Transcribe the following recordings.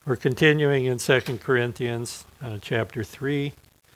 We're continuing in 2 Corinthians chapter 3,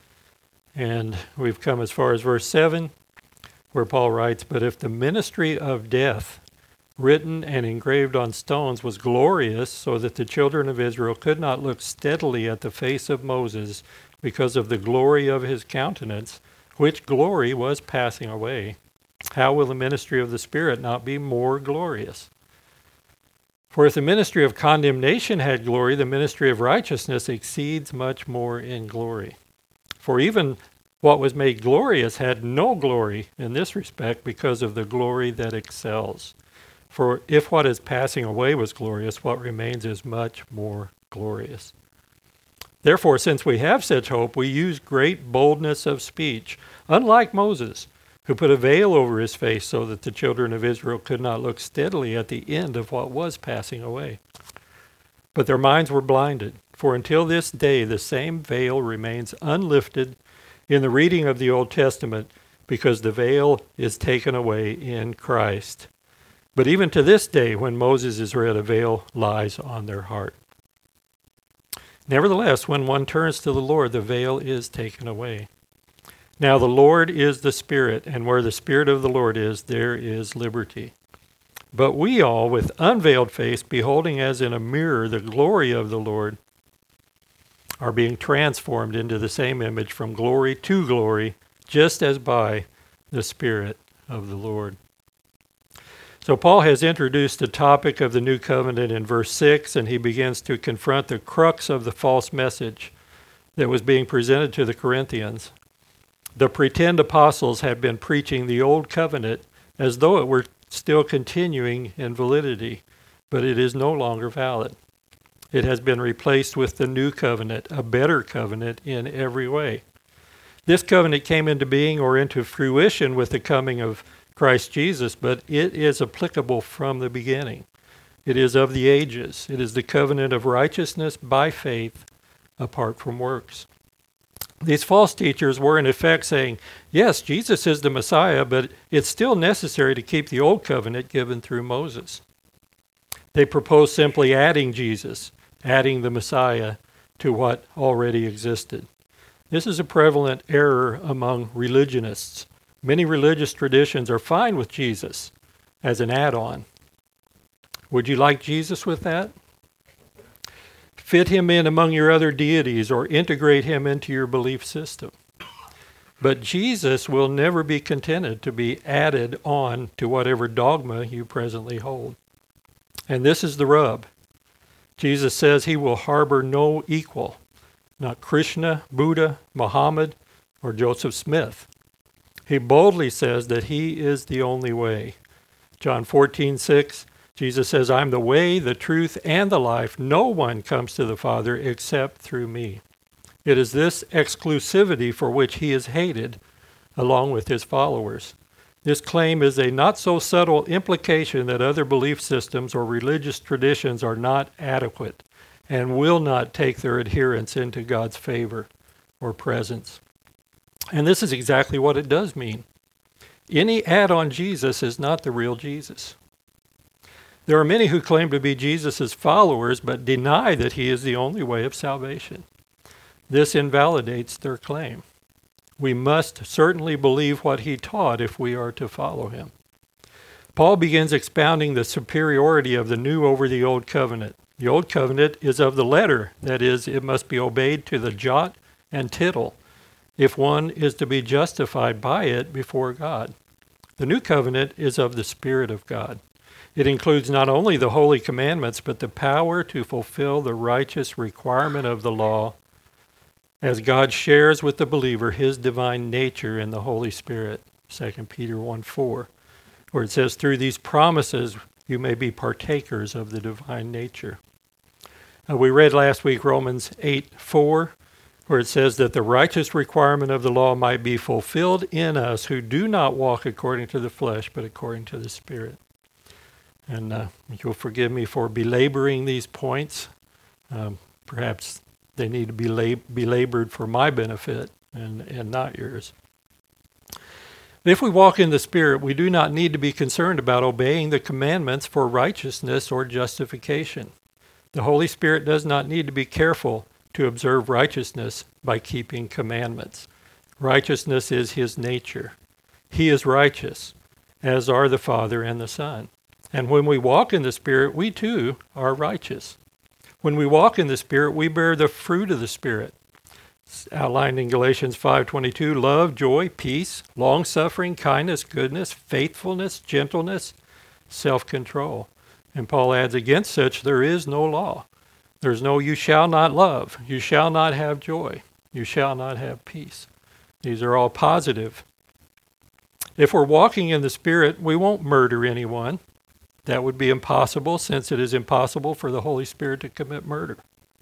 and we've come as far as verse 7, where Paul writes, "But if the ministry of death, written and engraved on stones, was glorious, so that the children of Israel could not look steadily at the face of Moses because of the glory of his countenance, which glory was passing away, how will the ministry of the Spirit not be more glorious? For if the ministry of condemnation had glory, the ministry of righteousness exceeds much more in glory. For even what was made glorious had no glory in this respect because of the glory that excels. For if what is passing away was glorious, what remains is much more glorious. Therefore, since we have such hope, we use great boldness of speech, unlike Moses, who put a veil over his face so that the children of Israel could not look steadily at the end of what was passing away. But their minds were blinded, for until this day the same veil remains unlifted in the reading of the Old Testament, because the veil is taken away in Christ. But even to this day, when Moses is read, a veil lies on their heart. Nevertheless, when one turns to the Lord, the veil is taken away. Now the Lord is the Spirit, and where the Spirit of the Lord is, there is liberty. But we all, with unveiled face, beholding as in a mirror the glory of the Lord, are being transformed into the same image from glory to glory, just as by the Spirit of the Lord." So Paul has introduced the topic of the new covenant in verse 6, and he begins to confront the crux of the false message that was being presented to the Corinthians. The pretend apostles had been preaching the old covenant as though it were still continuing in validity, but it is no longer valid. It has been replaced with the new covenant, a better covenant in every way. This covenant came into being or into fruition with the coming of Christ Jesus, but it is applicable from the beginning. It is of the ages. It is the covenant of righteousness by faith apart from works. These false teachers were in effect saying, yes, Jesus is the Messiah, but it's still necessary to keep the old covenant given through Moses. They proposed simply adding Jesus, adding the Messiah to what already existed. This is a prevalent error among religionists. Many religious traditions are fine with Jesus as an add-on. Would you like Jesus with that? Fit him in among your other deities or integrate him into your belief system. But Jesus will never be contented to be added on to whatever dogma you presently hold. And this is the rub. Jesus says he will harbor no equal, not Krishna, Buddha, Muhammad, or Joseph Smith. He boldly says that he is the only way. John 14:6, Jesus says, I'm the way, the truth, and the life. No one comes to the Father except through me. It is this exclusivity for which he is hated, along with his followers. This claim is a not so subtle implication that other belief systems or religious traditions are not adequate and will not take their adherents into God's favor or presence. And this is exactly what it does mean. Any add-on Jesus is not the real Jesus. There are many who claim to be Jesus' followers but deny that he is the only way of salvation. This invalidates their claim. We must certainly believe what he taught if we are to follow him. Paul begins expounding the superiority of the new over the old covenant. The old covenant is of the letter, that is, it must be obeyed to the jot and tittle if one is to be justified by it before God. The new covenant is of the Spirit of God. It includes not only the holy commandments, but the power to fulfill the righteous requirement of the law as God shares with the believer his divine nature in the Holy Spirit, 2 Peter 1:4, where it says, through these promises you may be partakers of the divine nature. We read last week Romans 8:4, where it says that the righteous requirement of the law might be fulfilled in us who do not walk according to the flesh, but according to the Spirit. And you'll forgive me for belaboring these points. Perhaps they need to be belabored for my benefit and not yours. If we walk in the Spirit, we do not need to be concerned about obeying the commandments for righteousness or justification. The Holy Spirit does not need to be careful to observe righteousness by keeping commandments. Righteousness is his nature. He is righteous, as are the Father and the Son. And when we walk in the Spirit, we too are righteous. When we walk in the Spirit, we bear the fruit of the Spirit. It's outlined in Galatians 5:22, love, joy, peace, long-suffering, kindness, goodness, faithfulness, gentleness, self-control. And Paul adds, against such there is no law. There's no you shall not love, you shall not have joy, you shall not have peace. These are all positive. If we're walking in the Spirit, we won't murder anyone. That would be impossible, since it is impossible for the Holy Spirit to commit murder.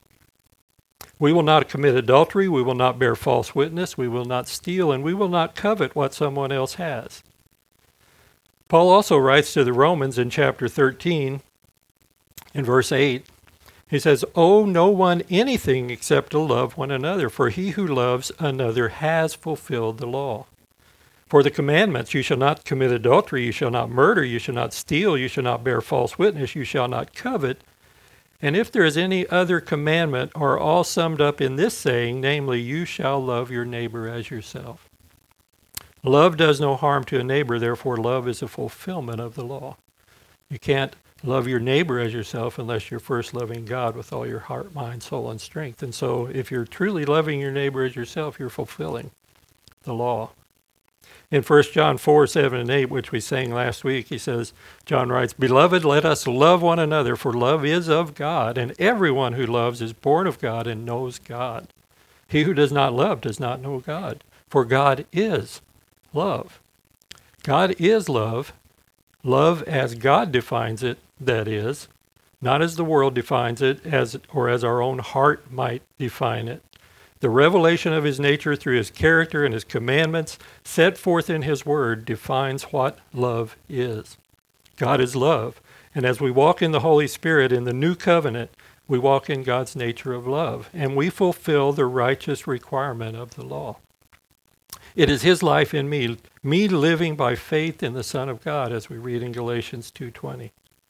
We will not commit adultery, we will not bear false witness, we will not steal, and we will not covet what someone else has. Paul also writes to the Romans in chapter 13, in verse 8, he says, owe no one anything except to love one another, for he who loves another has fulfilled the law. For the commandments, you shall not commit adultery, you shall not murder, you shall not steal, you shall not bear false witness, you shall not covet. And if there is any other commandment, are all summed up in this saying, namely, you shall love your neighbor as yourself. Love does no harm to a neighbor, therefore love is a fulfillment of the law. You can't love your neighbor as yourself unless you're first loving God with all your heart, mind, soul, and strength. And so if you're truly loving your neighbor as yourself, you're fulfilling the law. In 1 John 4:7 and 8, which we sang last week, he says, John writes, beloved, let us love one another, for love is of God, and everyone who loves is born of God and knows God. He who does not love does not know God, for God is love. God is love. Love as God defines it, that is, not as the world defines it, or as our own heart might define it. The revelation of his nature through his character and his commandments set forth in his word defines what love is. God is love. And as we walk in the Holy Spirit in the new covenant, we walk in God's nature of love, and we fulfill the righteous requirement of the law. It is his life in me living by faith in the Son of God, as we read in Galatians 2:20.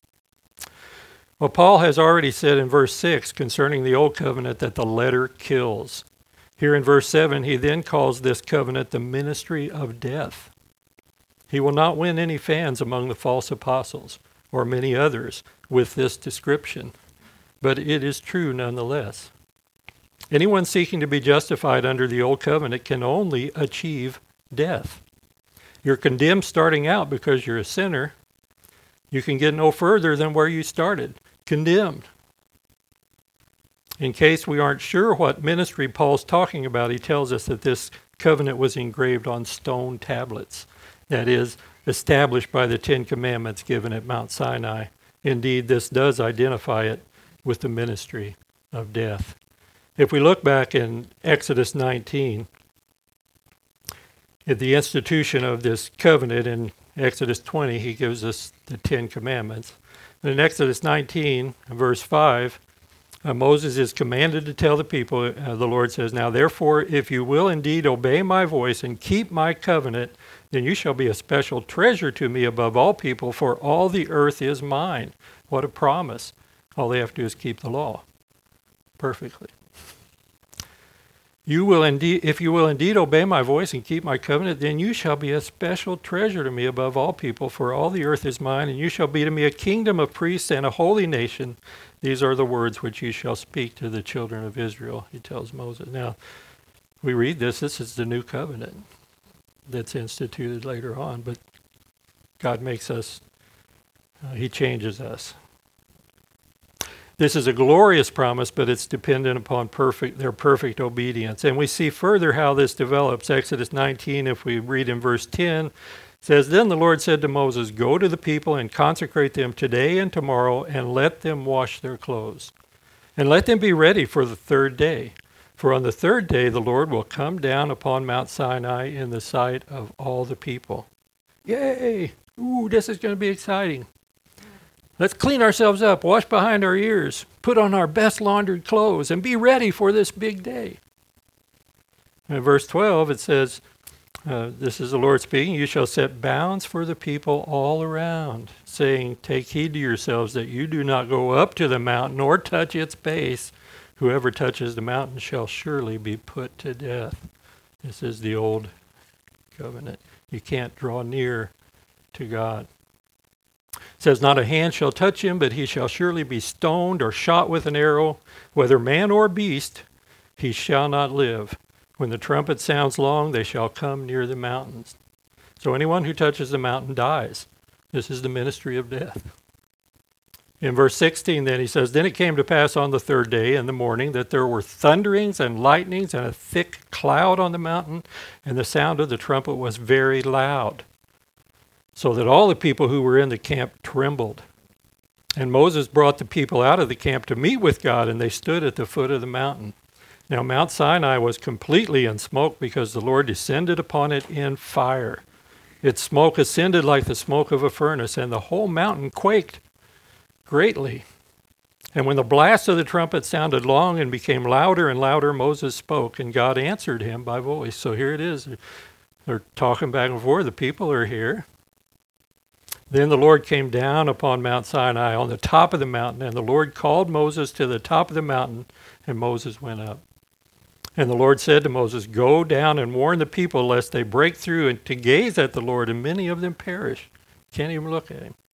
Well, Paul has already said in verse 6 concerning the old covenant that the letter kills. Here in verse 7, he then calls this covenant the ministry of death. He will not win any fans among the false apostles or many others with this description, but it is true nonetheless. Anyone seeking to be justified under the old covenant can only achieve death. You're condemned starting out because you're a sinner. You can get no further than where you started, condemned. In case we aren't sure what ministry Paul's talking about, he tells us that this covenant was engraved on stone tablets, that is, established by the 10 Commandments given at Mount Sinai. Indeed, this does identify it with the ministry of death. If we look back in Exodus 19, at the institution of this covenant in Exodus 20, he gives us the 10 Commandments. And in Exodus 19, verse 5, Moses is commanded to tell the people, the Lord says, now therefore, if you will indeed obey my voice and keep my covenant, then you shall be a special treasure to me above all people, for all the earth is mine. What a promise. All they have to do is keep the law perfectly. You will indeed, if you will indeed obey my voice and keep my covenant, then you shall be a special treasure to me above all people, for all the earth is mine, and you shall be to me a kingdom of priests and a holy nation. These are the words which you shall speak to the children of Israel, he tells Moses. Now, we read this is the new covenant that's instituted later on, but God makes us, he changes us. This is a glorious promise, but it's dependent upon their perfect obedience. And we see further how this develops. Exodus 19, if we read in verse 10, says, then the Lord said to Moses, go to the people and consecrate them today and tomorrow, and let them wash their clothes. And let them be ready for the third day. For on the third day the Lord will come down upon Mount Sinai in the sight of all the people. Yay! Ooh, this is going to be exciting. Let's clean ourselves up, wash behind our ears, put on our best laundered clothes, and be ready for this big day. In verse 12 it says, This is the Lord speaking. You shall set bounds for the people all around, saying, take heed to yourselves that you do not go up to the mountain or touch its base. Whoever touches the mountain shall surely be put to death. This is the old covenant. You can't draw near to God. It says, not a hand shall touch him, but he shall surely be stoned or shot with an arrow, whether man or beast, he shall not live. When the trumpet sounds long, they shall come near the mountains. So anyone who touches the mountain dies. This is the ministry of death. In verse 16 then he says, then it came to pass on the third day in the morning that there were thunderings and lightnings and a thick cloud on the mountain, and the sound of the trumpet was very loud, so that all the people who were in the camp trembled. And Moses brought the people out of the camp to meet with God, and they stood at the foot of the mountain. Now Mount Sinai was completely in smoke because the Lord descended upon it in fire. Its smoke ascended like the smoke of a furnace, and the whole mountain quaked greatly. And when the blast of the trumpet sounded long and became louder and louder, Moses spoke, and God answered him by voice. So here it is. They're talking back and forth. The people are here. Then the Lord came down upon Mount Sinai on the top of the mountain, and the Lord called Moses to the top of the mountain, and Moses went up. And the Lord said to Moses, go down and warn the people lest they break through and to gaze at the Lord, and many of them perish. Can't even look at him.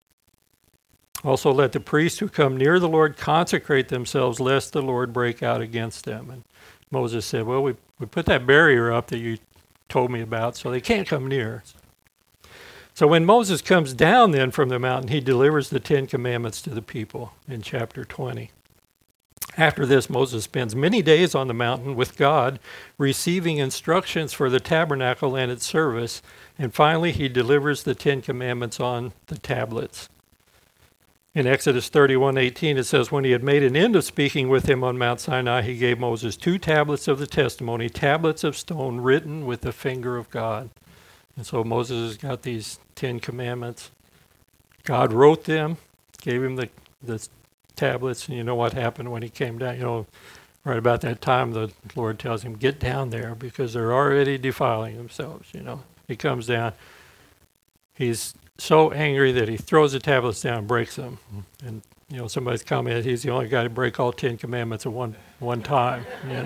Also let the priests who come near the Lord consecrate themselves, lest the Lord break out against them. And Moses said, well, we put that barrier up that you told me about, so they can't come near. So when Moses comes down then from the mountain, he delivers the 10 Commandments to the people in chapter 20. After this, Moses spends many days on the mountain with God, receiving instructions for the tabernacle and its service, and finally he delivers the 10 Commandments on the tablets. In Exodus 31:18, it says, when he had made an end of speaking with him on Mount Sinai, he gave Moses 2 tablets of the testimony, tablets of stone written with the finger of God. And so Moses has got these 10 Commandments. God wrote them, gave him the tablets, and you know what happened when he came down. Right about that time, the Lord tells him, get down there because they're already defiling themselves. He comes down. He's so angry that he throws the tablets down and breaks them. And, somebody's commented he's the only guy to break all 10 Commandments at one time,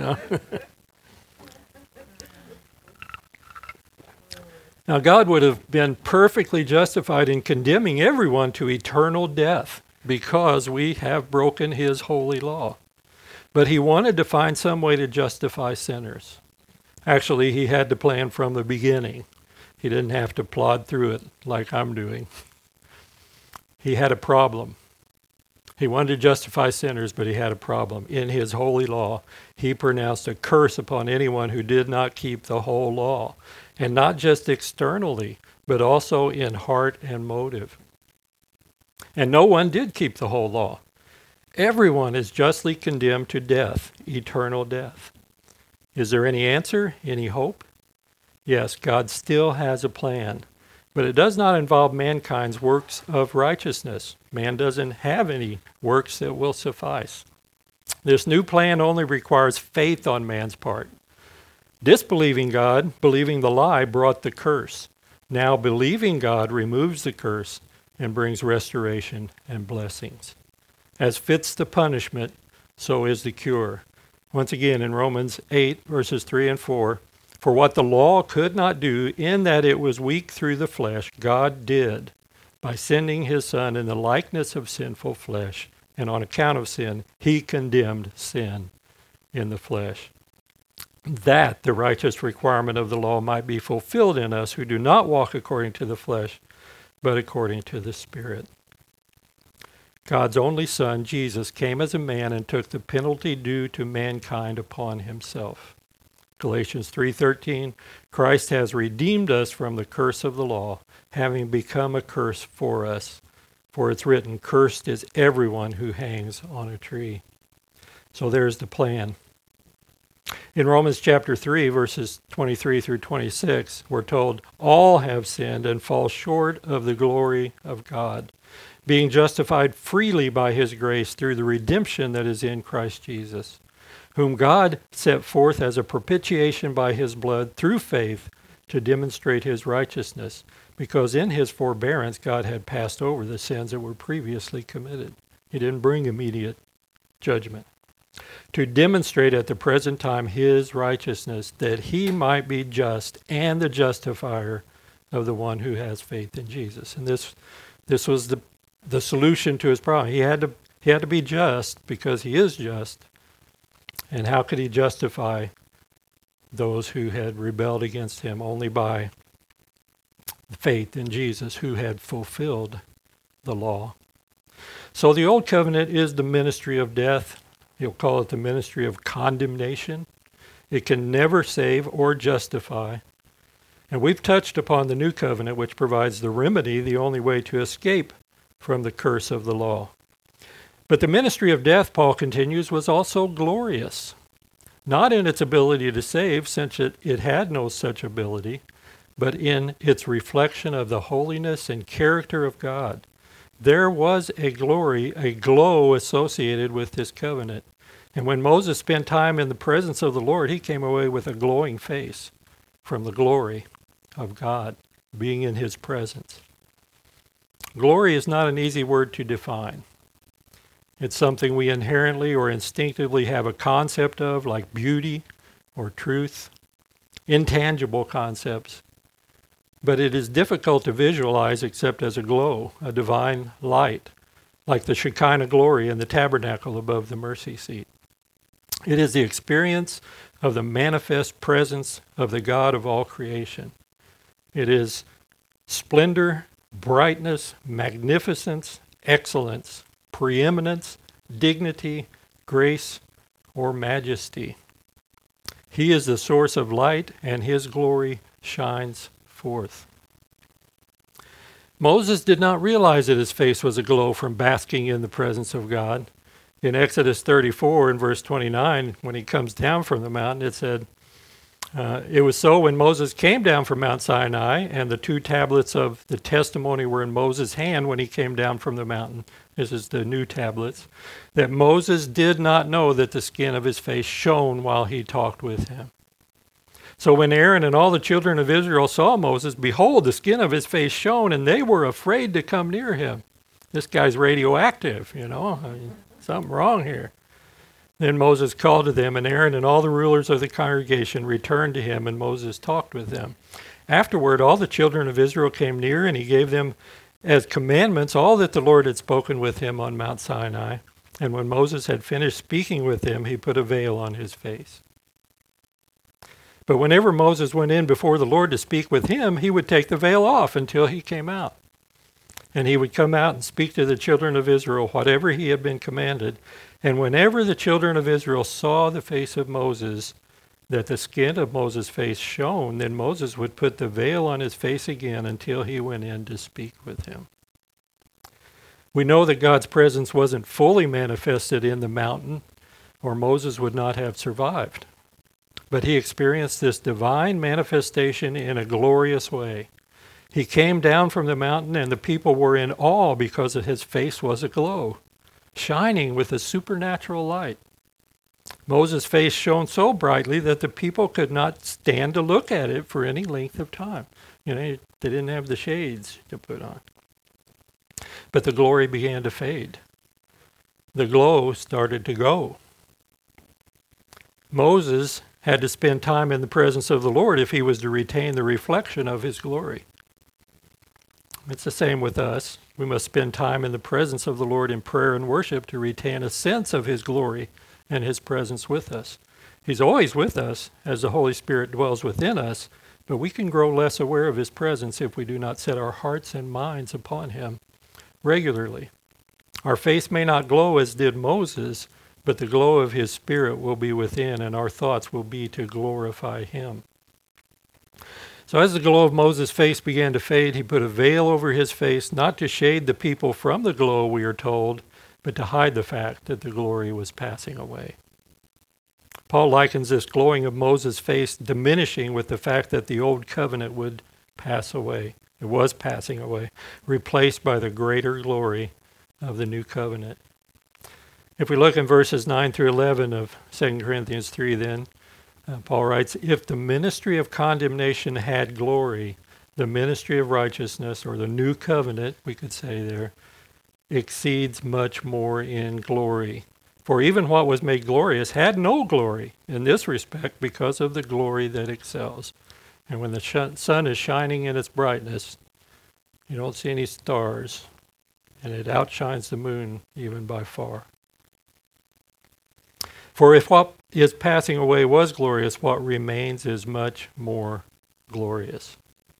Now, God would have been perfectly justified in condemning everyone to eternal death because we have broken his holy law. But he wanted to find some way to justify sinners. Actually, he had to plan from the beginning. He didn't have to plod through it like I'm doing. He had a problem. He wanted to justify sinners, but he had a problem. In his holy law, he pronounced a curse upon anyone who did not keep the whole law. And not just externally, but also in heart and motive. And no one did keep the whole law. Everyone is justly condemned to death, eternal death. Is there any answer, any hope? Yes, God still has a plan, but it does not involve mankind's works of righteousness. Man doesn't have any works that will suffice. This new plan only requires faith on man's part. Disbelieving God, believing the lie, brought the curse. Now believing God removes the curse and brings restoration and blessings. As fits the punishment, so is the cure. Once again, in Romans 8, verses 3 and 4, for what the law could not do, in that it was weak through the flesh, God did, by sending his Son in the likeness of sinful flesh, and on account of sin, he condemned sin in the flesh, that the righteous requirement of the law might be fulfilled in us who do not walk according to the flesh, but according to the Spirit. God's only Son, Jesus, came as a man and took the penalty due to mankind upon himself. Galatians 3:13, Christ has redeemed us from the curse of the law, having become a curse for us. For it's written, cursed is everyone who hangs on a tree. So there's the plan. In Romans chapter 3, verses 23 through 26, we're told, all have sinned and fall short of the glory of God, being justified freely by his grace through the redemption that is in Christ Jesus, whom God set forth as a propitiation by his blood through faith to demonstrate his righteousness, because in his forbearance God had passed over the sins that were previously committed. He didn't bring immediate judgment. To demonstrate at the present time his righteousness, that he might be just and the justifier of the one who has faith in Jesus. And this was the solution to his problem. He had to be just because he is just. And how could he justify those who had rebelled against him? Only by faith in Jesus, who had fulfilled the law. So the old covenant is the ministry of death. He'll call it the ministry of condemnation. It can never save or justify. And we've touched upon the new covenant, which provides the remedy, the only way to escape from the curse of the law. But the ministry of death, Paul continues, was also glorious. Not in its ability to save, since it had no such ability, but in its reflection of the holiness and character of God. There was a glory, a glow associated with this covenant. And when Moses spent time in the presence of the Lord, he came away with a glowing face from the glory of God, being in his presence. Glory is not an easy word to define. It's something we inherently or instinctively have a concept of, like beauty or truth, intangible concepts. But it is difficult to visualize except as a glow, a divine light, like the Shekinah glory in the tabernacle above the mercy seat. It is the experience of the manifest presence of the God of all creation. It is splendor, brightness, magnificence, excellence, preeminence, dignity, grace, or majesty. He is the source of light, and his glory shines forth. Moses did not realize that his face was aglow from basking in the presence of God. In Exodus 34 and verse 29, when he comes down from the mountain, it said, it was so when Moses came down from Mount Sinai, and the 2 tablets of the testimony were in Moses' hand when he came down from the mountain. This is the new tablets. That Moses did not know that the skin of his face shone while he talked with him. So when Aaron and all the children of Israel saw Moses, behold, the skin of his face shone, and they were afraid to come near him. This guy's radioactive, something wrong here. Then Moses called to them, and Aaron and all the rulers of the congregation returned to him, and Moses talked with them. Afterward, all the children of Israel came near, and he gave them as commandments all that the Lord had spoken with him on Mount Sinai. And when Moses had finished speaking with him, he put a veil on his face. But whenever Moses went in before the Lord to speak with him, he would take the veil off until he came out. And he would come out and speak to the children of Israel whatever he had been commanded. And whenever the children of Israel saw the face of Moses, that the skin of Moses' face shone, then Moses would put the veil on his face again until he went in to speak with him. We know that God's presence wasn't fully manifested in the mountain, or Moses would not have survived. But he experienced this divine manifestation in a glorious way. He came down from the mountain, and the people were in awe because his face was aglow, shining with a supernatural light. Moses' face shone so brightly that the people could not stand to look at it for any length of time. They didn't have the shades to put on. But the glory began to fade. The glow started to go. Moses had to spend time in the presence of the Lord if he was to retain the reflection of his glory. It's the same with us. We must spend time in the presence of the Lord in prayer and worship to retain a sense of his glory and his presence with us. He's always with us as the Holy Spirit dwells within us, but we can grow less aware of his presence if we do not set our hearts and minds upon him regularly. Our face may not glow as did Moses, but the glow of his Spirit will be within, and our thoughts will be to glorify him. So as the glow of Moses' face began to fade, he put a veil over his face, not to shade the people from the glow, we are told, but to hide the fact that the glory was passing away. Paul likens this glowing of Moses' face diminishing with the fact that the old covenant would pass away. It was passing away, replaced by the greater glory of the new covenant. If we look in verses 9 through 11 of 2 Corinthians 3 then, Paul writes, if the ministry of condemnation had glory, the ministry of righteousness, or the new covenant, we could say there, exceeds much more in glory. For even what was made glorious had no glory in this respect because of the glory that excels. And when the sun is shining in its brightness, you don't see any stars, and it outshines the moon even by far. For if what is passing away was glorious, what remains is much more glorious.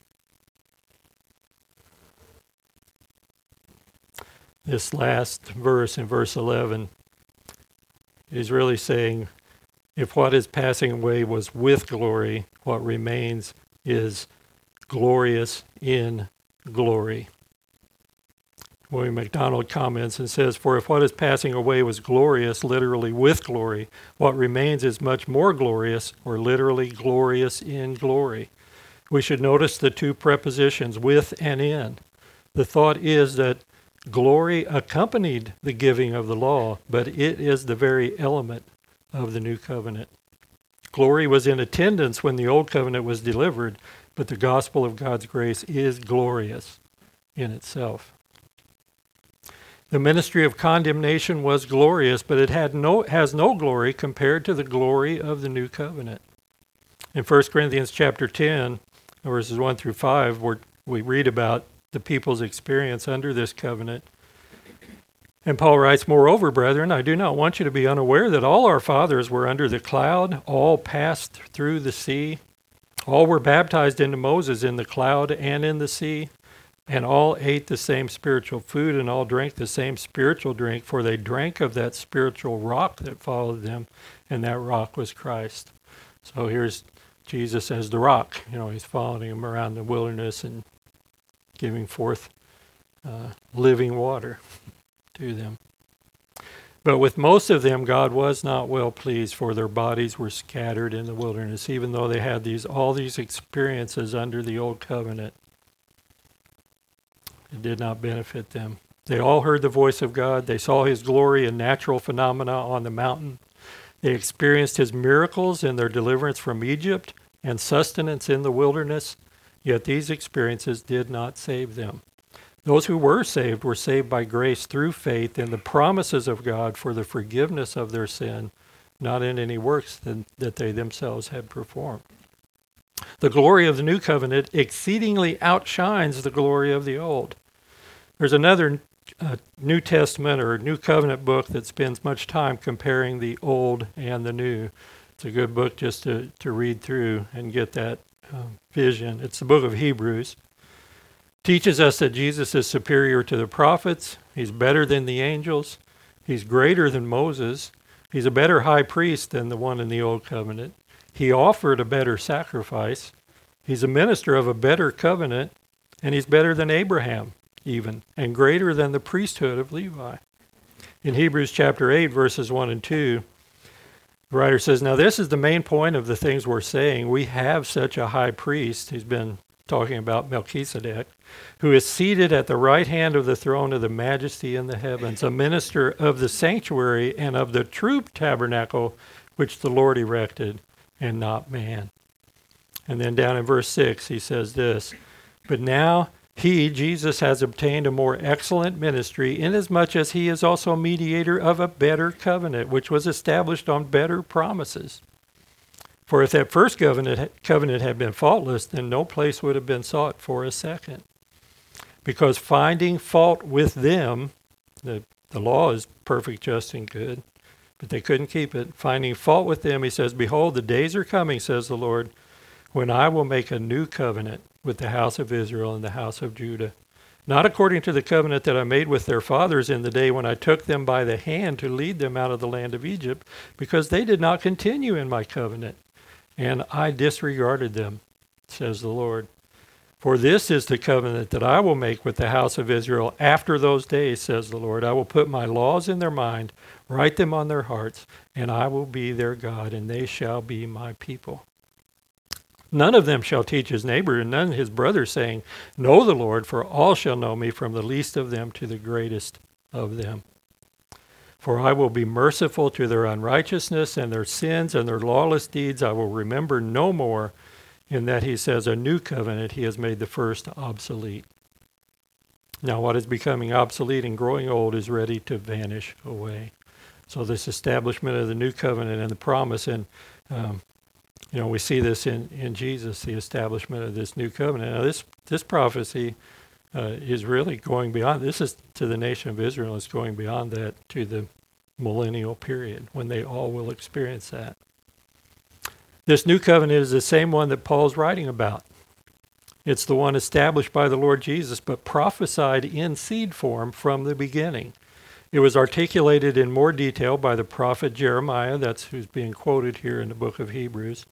This last verse in verse 11 is really saying, if what is passing away was with glory, what remains is glorious in glory. William MacDonald comments and says, for if what is passing away was glorious, literally with glory, what remains is much more glorious, or literally glorious in glory. We should notice the two prepositions, with and in. The thought is that glory accompanied the giving of the law, but it is the very element of the new covenant. Glory was in attendance when the old covenant was delivered, but the gospel of God's grace is glorious in itself. The ministry of condemnation was glorious, but it has no glory compared to the glory of the new covenant. In 1 Corinthians chapter 10, verses 1 through 5, where we read about the people's experience under this covenant. And Paul writes, moreover, brethren, I do not want you to be unaware that all our fathers were under the cloud, all passed through the sea, all were baptized into Moses in the cloud and in the sea, and all ate the same spiritual food, and all drank the same spiritual drink, for they drank of that spiritual rock that followed them, and that rock was Christ. So here's Jesus as the rock. He's following him around the wilderness and giving forth living water to them. But with most of them, God was not well pleased, for their bodies were scattered in the wilderness, even though they had all these experiences under the old covenant. It did not benefit them. They all heard the voice of God. They saw his glory and natural phenomena on the mountain. They experienced his miracles in their deliverance from Egypt and sustenance in the wilderness. Yet these experiences did not save them. Those who were saved by grace through faith in the promises of God for the forgiveness of their sin, not in any works that they themselves had performed. The glory of the new covenant exceedingly outshines the glory of the old. There's another New Testament or New Covenant book that spends much time comparing the old and the new. It's a good book just to read through and get that vision. It's the book of Hebrews. Teaches us that Jesus is superior to the prophets. He's better than the angels. He's greater than Moses. He's a better high priest than the one in the old covenant. He offered a better sacrifice. He's a minister of a better covenant, and he's better than Abraham even, and greater than the priesthood of Levi. In Hebrews chapter 8, verses 1 and 2, the writer says, now this is the main point of the things we're saying. We have such a high priest, he's been talking about Melchizedek, who is seated at the right hand of the throne of the majesty in the heavens, a minister of the sanctuary and of the true tabernacle which the Lord erected, and not man. And then down in verse 6, he says this, but now he, Jesus, has obtained a more excellent ministry, inasmuch as he is also mediator of a better covenant, which was established on better promises. For if that first covenant had been faultless, then no place would have been sought for a second. Because finding fault with them, the law is perfect, just, and good, but they couldn't keep it. Finding fault with them, he says, behold, the days are coming, says the Lord, when I will make a new covenant with the house of Israel and the house of Judah, not according to the covenant that I made with their fathers in the day when I took them by the hand to lead them out of the land of Egypt, because they did not continue in my covenant, and I disregarded them, says the Lord. For this is the covenant that I will make with the house of Israel after those days, says the Lord. I will put my laws in their mind, write them on their hearts, and I will be their God, and they shall be my people. None of them shall teach his neighbor and none his brother, saying, know the Lord, for all shall know me, from the least of them to the greatest of them. For I will be merciful to their unrighteousness, and their sins and their lawless deeds I will remember no more. In that he says, a new covenant, he has made the first obsolete. Now what is becoming obsolete and growing old is ready to vanish away. So this establishment of the new covenant and the promise, and we see this in Jesus, the establishment of this new covenant. Now this prophecy is really going beyond. This is to the nation of Israel. It's going beyond that to the millennial period when they all will experience that. This new covenant is the same one that Paul's writing about. It's the one established by the Lord Jesus, but prophesied in seed form from the beginning. It was articulated in more detail by the prophet Jeremiah, that's who's being quoted here in the book of Hebrews.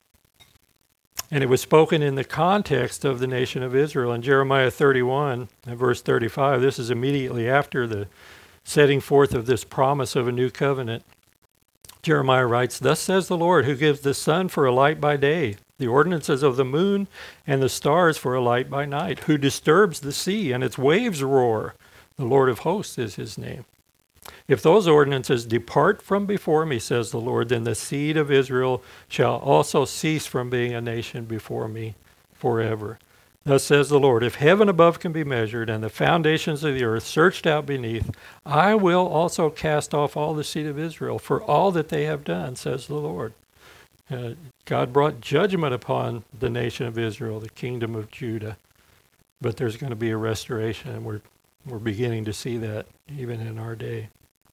And it was spoken in the context of the nation of Israel. In Jeremiah 31, verse 35, this is immediately after the setting forth of this promise of a new covenant. Jeremiah writes, "Thus says the Lord, who gives the sun for a light by day, the ordinances of the moon and the stars for a light by night, who disturbs the sea and its waves roar. The Lord of hosts is his name. If those ordinances depart from before me, says the Lord, then the seed of Israel shall also cease from being a nation before me forever. Thus says the Lord, if heaven above can be measured and the foundations of the earth searched out beneath, I will also cast off all the seed of Israel for all that they have done, says the Lord." God brought judgment upon the nation of Israel, the kingdom of Judah. But there's going to be a restoration, and we're beginning to see that even in our day.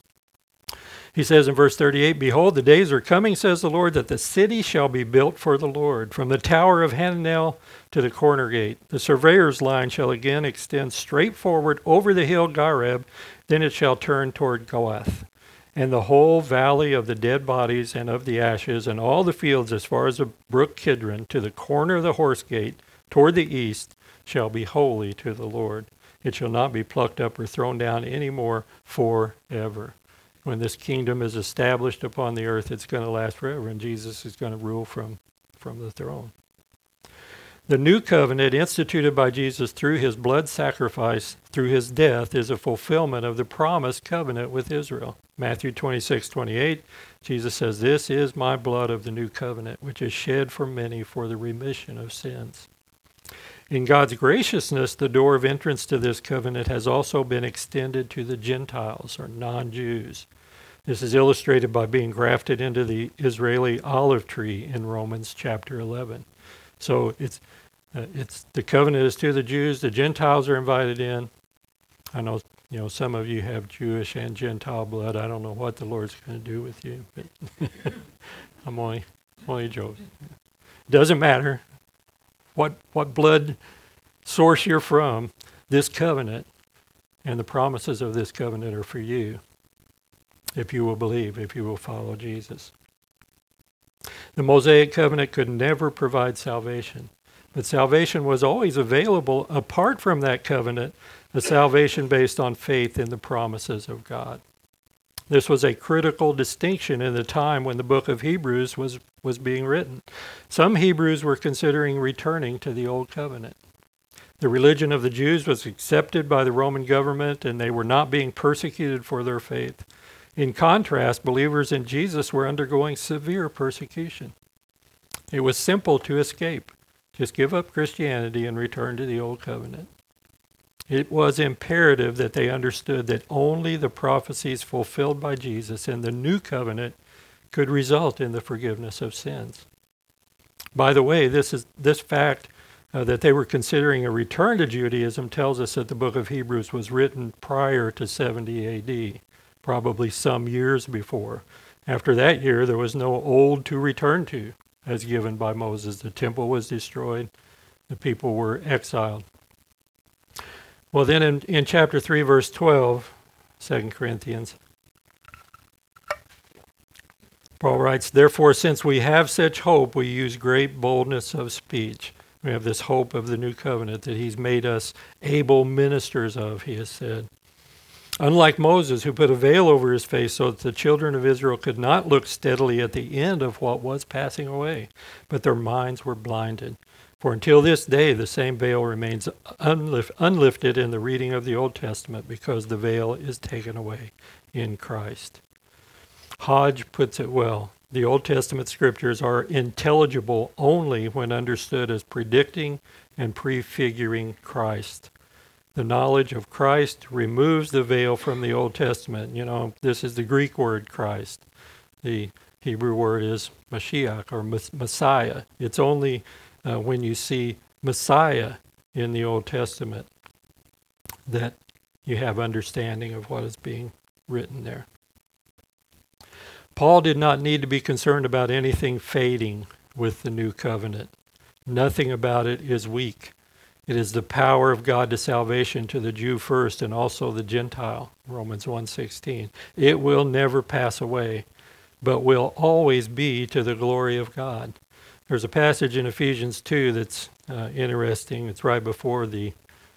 He says in verse 38, "Behold, the days are coming, says the Lord, that the city shall be built for the Lord, from the tower of Hananel to the corner gate. The surveyor's line shall again extend straight forward over the hill Gareb, then it shall turn toward Goath. And the whole valley of the dead bodies and of the ashes, and all the fields as far as the brook Kidron, to the corner of the horse gate, toward the east, shall be holy to the Lord. It shall not be plucked up or thrown down any more forever." When this kingdom is established upon the earth, it's going to last forever, and Jesus is going to rule from the throne. The new covenant instituted by Jesus through his blood sacrifice, through his death, is a fulfillment of the promised covenant with Israel. Matthew 26:28, Jesus says, "This is my blood of the new covenant, which is shed for many for the remission of sins." In God's graciousness, the door of entrance to this covenant has also been extended to the Gentiles, or non-Jews. This is illustrated by being grafted into the Israeli olive tree in Romans chapter 11. So it's the covenant is to the Jews. The Gentiles are invited in. I know some of you have Jewish and Gentile blood. I don't know what the Lord's going to do with you, but I'm only joking. Doesn't matter what blood source you're from. This covenant and the promises of this covenant are for you, if you will believe, if you will follow Jesus. The Mosaic covenant could never provide salvation, but salvation was always available apart from that covenant, a salvation based on faith in the promises of God. This was a critical distinction in the time when the book of Hebrews was being written. Some Hebrews were considering returning to the old covenant. The religion of the Jews was accepted by the Roman government, and they were not being persecuted for their faith. In contrast, believers in Jesus were undergoing severe persecution. It was simple to escape. Just give up Christianity and return to the old covenant. It was imperative that they understood that only the prophecies fulfilled by Jesus in the new covenant could result in the forgiveness of sins. By the way, this fact that they were considering a return to Judaism tells us that the book of Hebrews was written prior to 70 AD, probably some years before. After that year, there was no old to return to, as given by Moses. The temple was destroyed. The people were exiled. Well, then in chapter 3, verse 12, 2 Corinthians, Paul writes, "Therefore, since we have such hope, we use great boldness of speech." We have this hope of the new covenant that he's made us able ministers of, he has said. Unlike Moses, who put a veil over his face so that the children of Israel could not look steadily at the end of what was passing away, but their minds were blinded. For until this day, the same veil remains unlifted in the reading of the Old Testament because the veil is taken away in Christ. Hodge puts it well. The Old Testament scriptures are intelligible only when understood as predicting and prefiguring Christ. The knowledge of Christ removes the veil from the Old Testament. You know, this is the Greek word Christ. The Hebrew word is Mashiach or Messiah. It's only when you see Messiah in the Old Testament that you have understanding of what is being written there. Paul did not need to be concerned about anything fading with the new covenant. Nothing about it is weak. It is the power of God to salvation to the Jew first and also the Gentile, Romans 1:16. It will never pass away, but will always be to the glory of God. There's a passage in Ephesians 2 that's interesting. It's right before the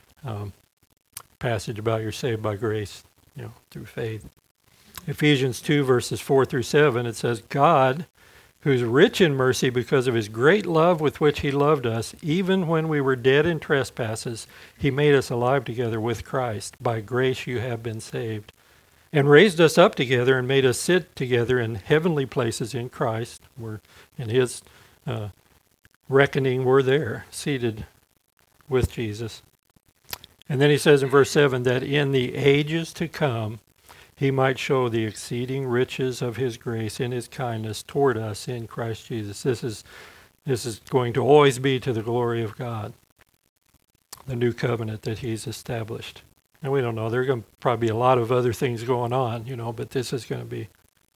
passage about you're saved by grace, through faith. Ephesians 2 verses 4 through 7, it says, God, who's rich in mercy because of his great love with which he loved us, even when we were dead in trespasses, he made us alive together with Christ. By grace you have been saved. And raised us up together and made us sit together in heavenly places in Christ. We're in his reckoning, we're there, seated with Jesus. And then he says in verse 7 that in the ages to come, he might show the exceeding riches of his grace in his kindness toward us in Christ Jesus. This is going to always be to the glory of God, the new covenant that he's established. And we don't know, there are going to probably be a lot of other things going on, but this is going to be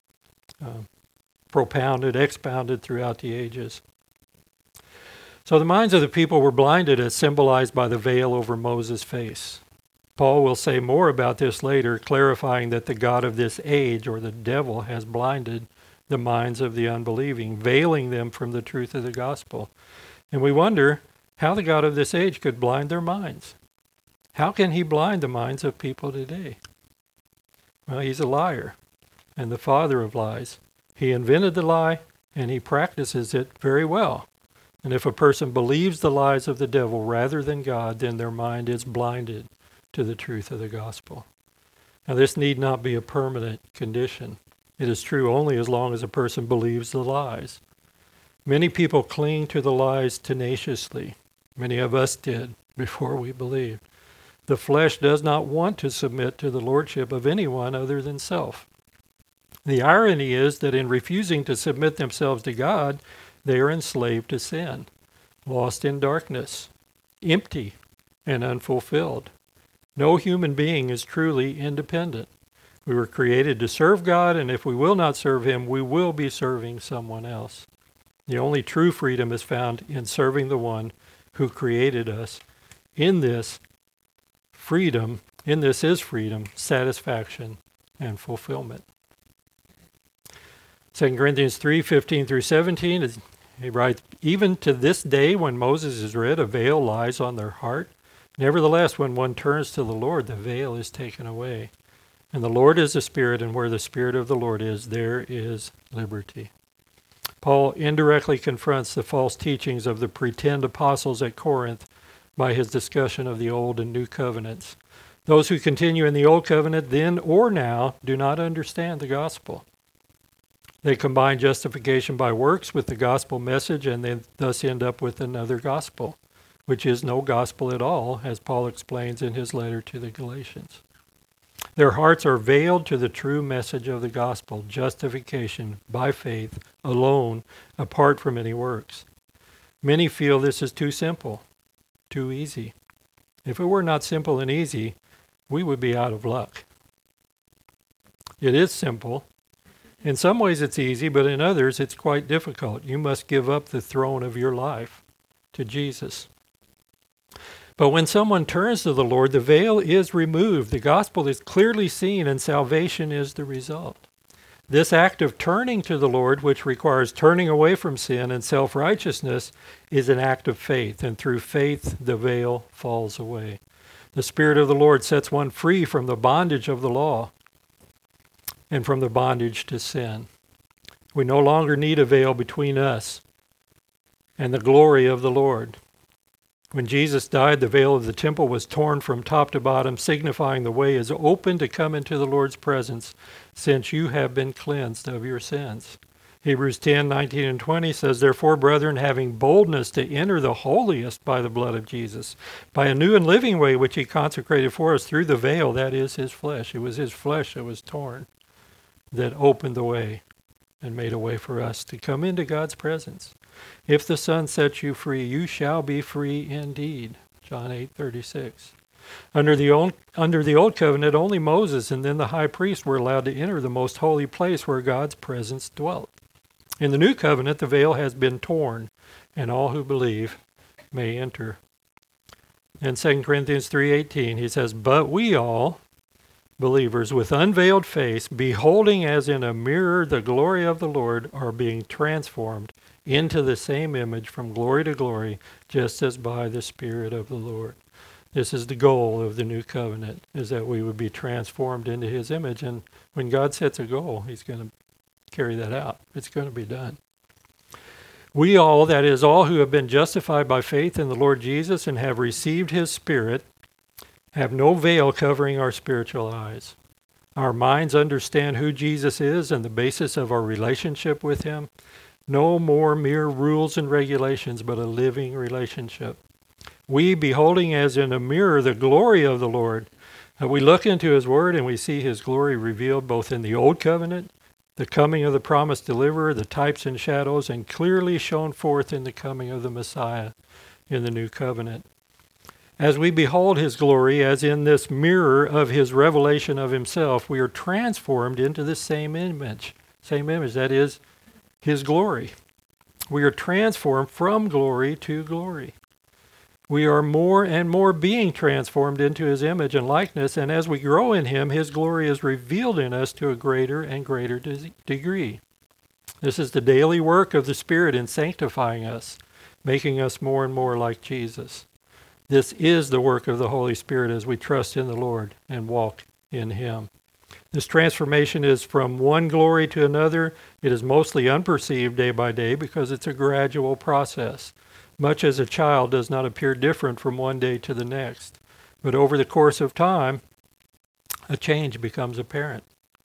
propounded, expounded throughout the ages. So the minds of the people were blinded as symbolized by the veil over Moses' face. Paul will say more about this later, clarifying that the God of this age, or the devil, has blinded the minds of the unbelieving, veiling them from the truth of the gospel. And we wonder how the God of this age could blind their minds. How can he blind the minds of people today? Well, he's a liar and the father of lies. He invented the lie and he practices it very well. And if a person believes the lies of the devil rather than God, then their mind is blinded to the truth of the gospel. Now, this need not be a permanent condition. It is true only as long as a person believes the lies. Many people cling to the lies tenaciously. Many of us did before we believed. The flesh does not want to submit to the lordship of anyone other than self. The irony is that in refusing to submit themselves to God, they are enslaved to sin, lost in darkness, empty and unfulfilled. No human being is truly independent. We were created to serve God, and if we will not serve him, we will be serving someone else. The only true freedom is found in serving the one who created us. In this is freedom, satisfaction, and fulfillment. 2 Corinthians 3:15 through 17, he writes, even to this day when Moses is read, a veil lies on their heart. Nevertheless, when one turns to the Lord, the veil is taken away. And the Lord is the Spirit, and where the Spirit of the Lord is, there is liberty. Paul indirectly confronts the false teachings of the pretend apostles at Corinth by his discussion of the Old and New Covenants. Those who continue in the Old Covenant then or now do not understand the gospel. They combine justification by works with the gospel message, and they thus end up with another gospel, which is no gospel at all, as Paul explains in his letter to the Galatians. Their hearts are veiled to the true message of the gospel, justification by faith alone, apart from any works. Many feel this is too simple, too easy. If it were not simple and easy, we would be out of luck. It is simple. In some ways it's easy, but in others it's quite difficult. You must give up the throne of your life to Jesus. But when someone turns to the Lord, the veil is removed. The gospel is clearly seen, and salvation is the result. This act of turning to the Lord, which requires turning away from sin and self-righteousness, is an act of faith, and through faith the veil falls away. The Spirit of the Lord sets one free from the bondage of the law and from the bondage to sin. We no longer need a veil between us and the glory of the Lord. When Jesus died, the veil of the temple was torn from top to bottom, signifying the way is open to come into the Lord's presence, since you have been cleansed of your sins. Hebrews 10:19 and 20 says, Therefore, brethren, having boldness to enter the holiest by the blood of Jesus, by a new and living way which he consecrated for us through the veil, that is his flesh. It was his flesh that was torn, that opened the way and made a way for us to come into God's presence. If the Son sets you free, you shall be free indeed. John 8:36. Under the old covenant, only Moses and then the high priest were allowed to enter the most holy place where God's presence dwelt. In the new covenant, the veil has been torn, and all who believe may enter. In 2 Corinthians 3:18, he says, But we all, believers, with unveiled face, beholding as in a mirror the glory of the Lord, are being transformed into the same image from glory to glory, just as by the Spirit of the Lord. This is the goal of the new covenant, is that we would be transformed into his image. And when God sets a goal, he's going to carry that out. It's going to be done. We all, that is, all who have been justified by faith in the Lord Jesus and have received his Spirit, have no veil covering our spiritual eyes. Our minds understand who Jesus is and the basis of our relationship with him. No more mere rules and regulations, but a living relationship. We, beholding as in a mirror the glory of the Lord, we look into his word and we see his glory revealed both in the old covenant, the coming of the promised deliverer, the types and shadows, and clearly shown forth in the coming of the Messiah in the new covenant. As we behold his glory, as in this mirror of his revelation of himself, we are transformed into the same image, that is, his glory. We are transformed from glory to glory. We are more and more being transformed into his image and likeness, and as we grow in him, his glory is revealed in us to a greater and greater degree. This is the daily work of the Spirit in sanctifying us, making us more and more like Jesus. This is the work of the Holy Spirit as we trust in the Lord and walk in him. This transformation is from one glory to another. It is mostly unperceived day by day because it's a gradual process. Much as a child does not appear different from one day to the next. But over the course of time, a change becomes apparent.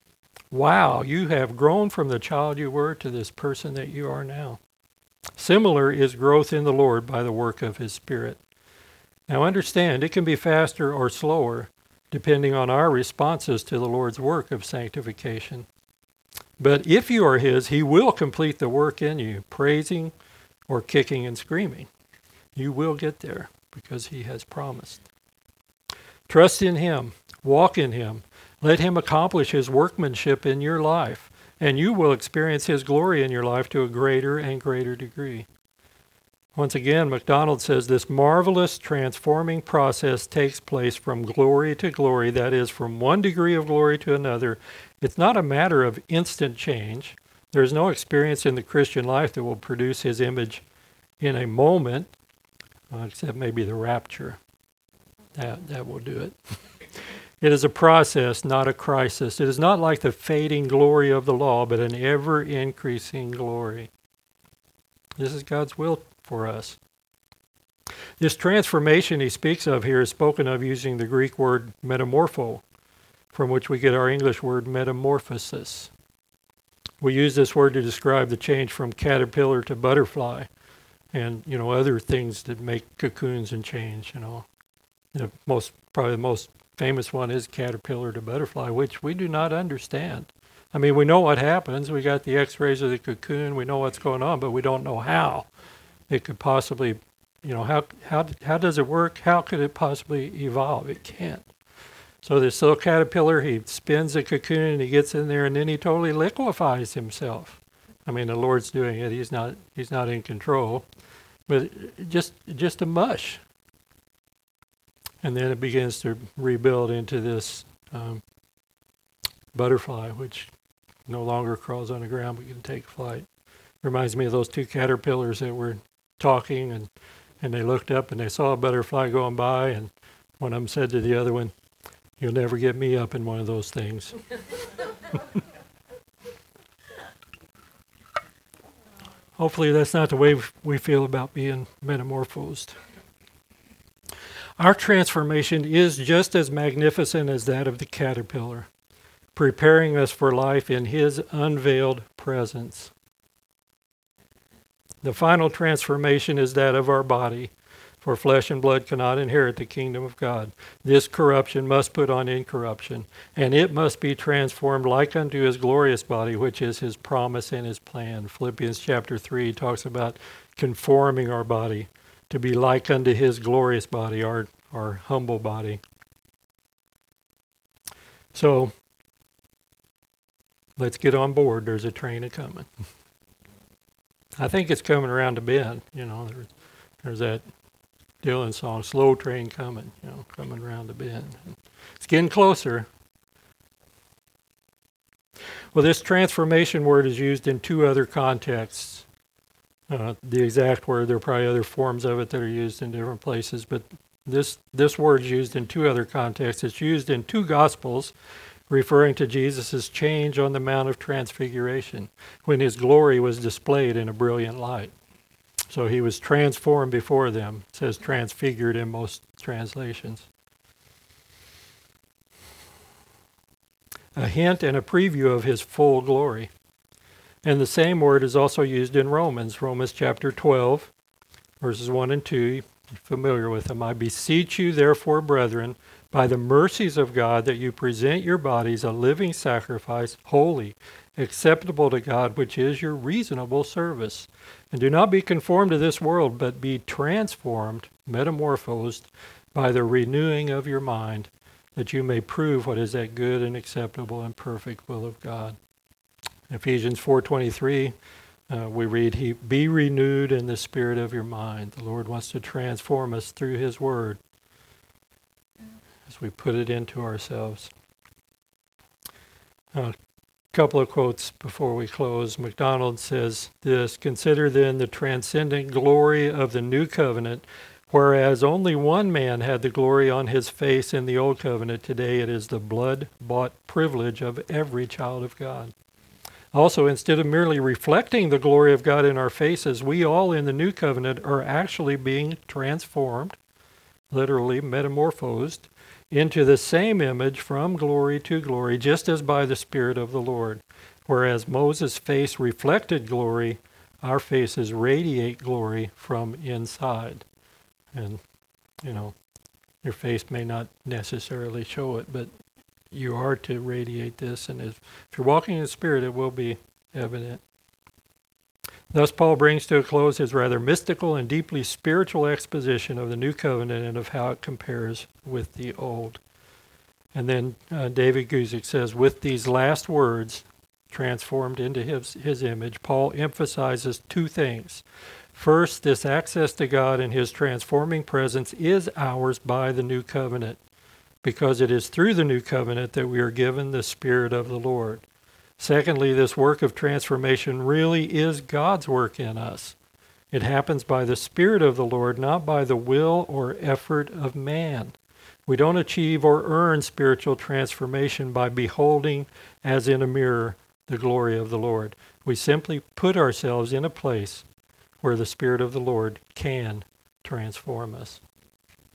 Wow, you have grown from the child you were to this person that you are now. Similar is growth in the Lord by the work of his Spirit. Now understand, it can be faster or slower, depending on our responses to the Lord's work of sanctification. But if you are his, he will complete the work in you, praising or kicking and screaming. You will get there because he has promised. Trust in him, walk in him, let him accomplish his workmanship in your life, and you will experience his glory in your life to a greater and greater degree. Once again, MacDonald says this marvelous transforming process takes place from glory to glory, that is, from one degree of glory to another. It's not a matter of instant change. There's no experience in the Christian life that will produce his image in a moment, except maybe the rapture. That will do it. It is a process, not a crisis. It is not like the fading glory of the law, but an ever-increasing glory. This is God's will for us. This transformation he speaks of here is spoken of using the Greek word metamorpho, from which we get our English word metamorphosis. We use this word to describe the change from caterpillar to butterfly and, other things that make cocoons and change, Probably the most famous one is caterpillar to butterfly, which we do not understand. I mean, we know what happens. We got the x-rays of the cocoon. We know what's going on, but we don't know how it could possibly, how does it work? How could it possibly evolve? It can't. So this little caterpillar, he spins the cocoon and he gets in there and then he totally liquefies himself. I mean, the Lord's doing it. He's not in control, but just a mush. And then it begins to rebuild into this butterfly, which no longer crawls on the ground but can take flight. Reminds me of those two caterpillars that were talking and they looked up and they saw a butterfly going by, and one of them said to the other one, "You'll never get me up in one of those things." Hopefully that's not the way we feel about being metamorphosed. Our transformation is just as magnificent as that of the caterpillar, preparing us for life in His unveiled presence. The final transformation is that of our body, for flesh and blood cannot inherit the kingdom of God. This corruption must put on incorruption, and it must be transformed like unto His glorious body, which is His promise and His plan. Philippians chapter 3 talks about conforming our body to be like unto His glorious body, our humble body. So, let's get on board. There's a train a-coming. I think it's coming around the bend. There's that Dylan song, "Slow Train Coming," coming around the bend. It's getting closer. Well, this transformation word is used in two other contexts. The exact word, there are probably other forms of it that are used in different places, but this word is used in two other contexts. It's used in two Gospels, referring to Jesus' change on the Mount of Transfiguration, when His glory was displayed in a brilliant light. So He was transformed before them. It says transfigured in most translations. A hint and a preview of His full glory. And the same word is also used in Romans chapter 12, verses 1 and 2. You're familiar with them. "I beseech you, therefore, brethren, by the mercies of God, that you present your bodies a living sacrifice, holy, acceptable to God, which is your reasonable service. And do not be conformed to this world, but be transformed," metamorphosed, "by the renewing of your mind, that you may prove what is that good and acceptable and perfect will of God." Ephesians 4:23, we read, "Be renewed in the spirit of your mind." The Lord wants to transform us through His Word as we put it into ourselves. A couple of quotes before we close. MacDonald says this: "Consider then the transcendent glory of the new covenant. Whereas only one man had the glory on his face in the old covenant, today it is the blood-bought privilege of every child of God. Also, instead of merely reflecting the glory of God in our faces, we all in the new covenant are actually being transformed, literally metamorphosed, into the same image from glory to glory, just as by the Spirit of the Lord. Whereas Moses' face reflected glory, our faces radiate glory from inside." And, your face may not necessarily show it, but you are to radiate this, and if you're walking in the Spirit, it will be evident. Thus, Paul brings to a close his rather mystical and deeply spiritual exposition of the New Covenant and of how it compares with the Old. And then David Guzik says, with these last words transformed into his image, Paul emphasizes two things. First, this access to God and His transforming presence is ours by the New Covenant, because it is through the New Covenant that we are given the Spirit of the Lord. Secondly, this work of transformation really is God's work in us. It happens by the Spirit of the Lord, not by the will or effort of man. We don't achieve or earn spiritual transformation by beholding, as in a mirror, the glory of the Lord. We simply put ourselves in a place where the Spirit of the Lord can transform us.